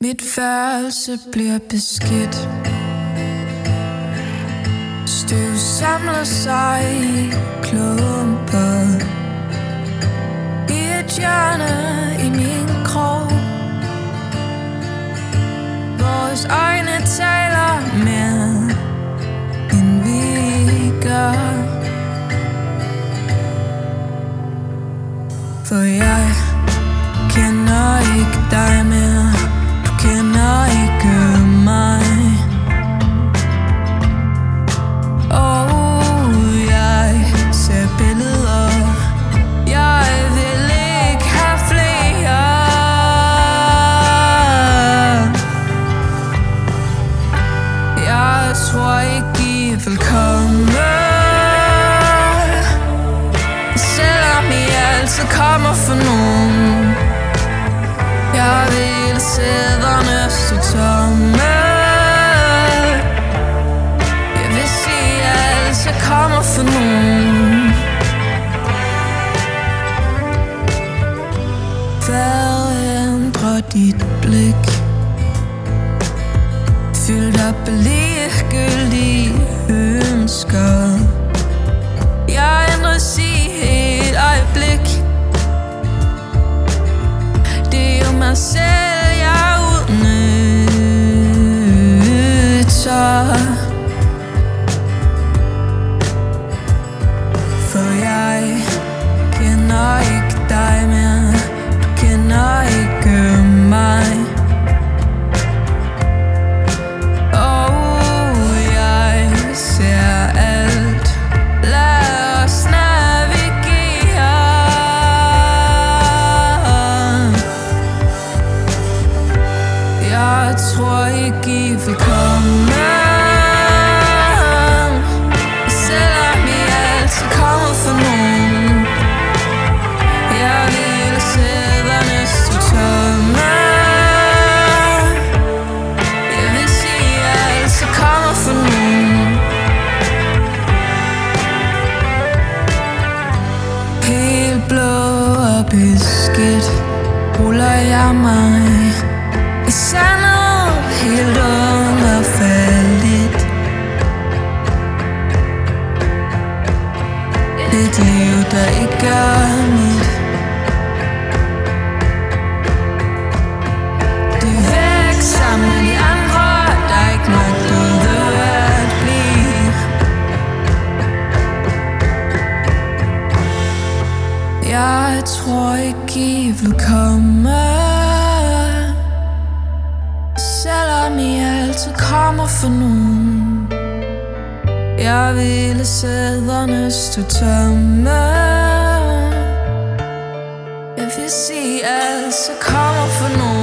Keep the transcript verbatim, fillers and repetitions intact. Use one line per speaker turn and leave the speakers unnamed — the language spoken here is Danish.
Mit værelse bliver beskidt. Støv samler sig i klumper i et hjørne i min krog. Vores øjne taler mere end vi gør. For jeg kender ikke dig mere. Du kender ikke mig. Og jeg ser billeder. Jeg vil ikke have flere. Jeg tror ikke I vil komme, selvom I altid kommer for nogen. Jeg vil sæderne stå tomme. Jeg vil sige, at altid kommer for nogen. Hvad ændrer dit blik? Fyldt op af ligegyldige ønsker. Jeg ændres i et øjeblik. Det er jo mig selv, jeg udnytter. For jeg kender ikke dig mere. Du kender ikke mig. Jeg tror ikke I vil komme, selvom I altid kommer for nogen. Jeg vil sæderne stå tomme. Jeg vil sige, at altid kommer for nogen. Helt blå og beskidt ruller jeg mig i sandet, helt underfaldigt. Et liv, der ikke er mit. Det er væk sammen med de andre, der ikke magtede at blive. Jeg tror ikke I vil komme, selvom I altid kommer for nogen. Jeg ville sæderne stå tomme. Jeg vil sige, at altid kommer for nogen.